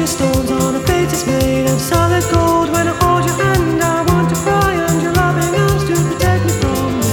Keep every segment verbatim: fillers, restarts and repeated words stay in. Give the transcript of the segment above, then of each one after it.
stones on a face that's made of solid gold. When I hold your hand, I want to cry, and your loving arms to protect me from the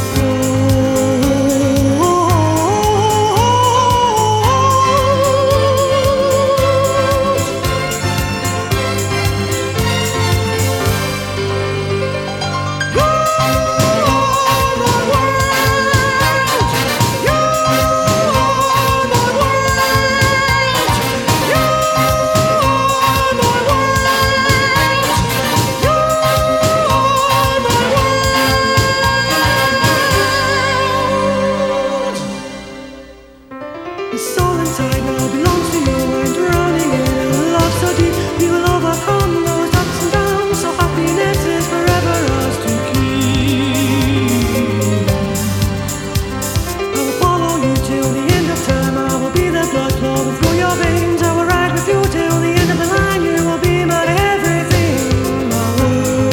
the soul inside now belongs to you, and drowning in a love so deep, you will overcome those ups and downs. So happiness is forever ours to keep. I will follow you till the end of time. I will be the blood flowing through your veins. I will ride with you till the end of the line. You will be my everything, my world.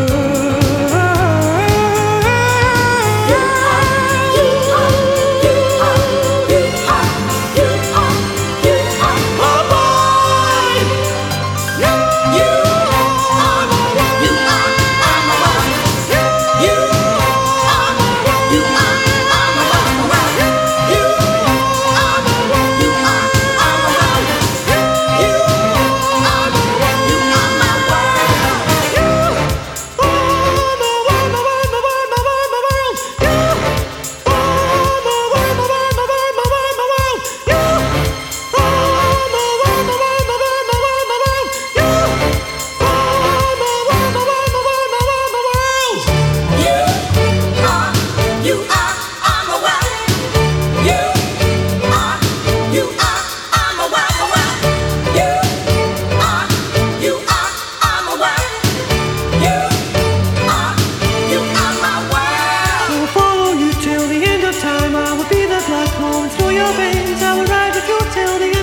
You are, you are, you are, you are, you are, you are my boy. You, you are, you are, I'm a wife. You are, you are, I'm a wife. You are, you are, I'm a wife. You are, you are my world. You are my world, my world, my world, my world, my world. You are my world, my world, my world, my world, my world. You are my world, my world, my world, my world, my world. You are my world, my world, my world, my world, my world. You are, you are, I'm a wild. You are, you are, I'm a wild, a wild. You are, you are, I'm a wild. You are, you are my world. I will follow you till the end of time. I will be the blood flowing through your veins. I will ride with you till the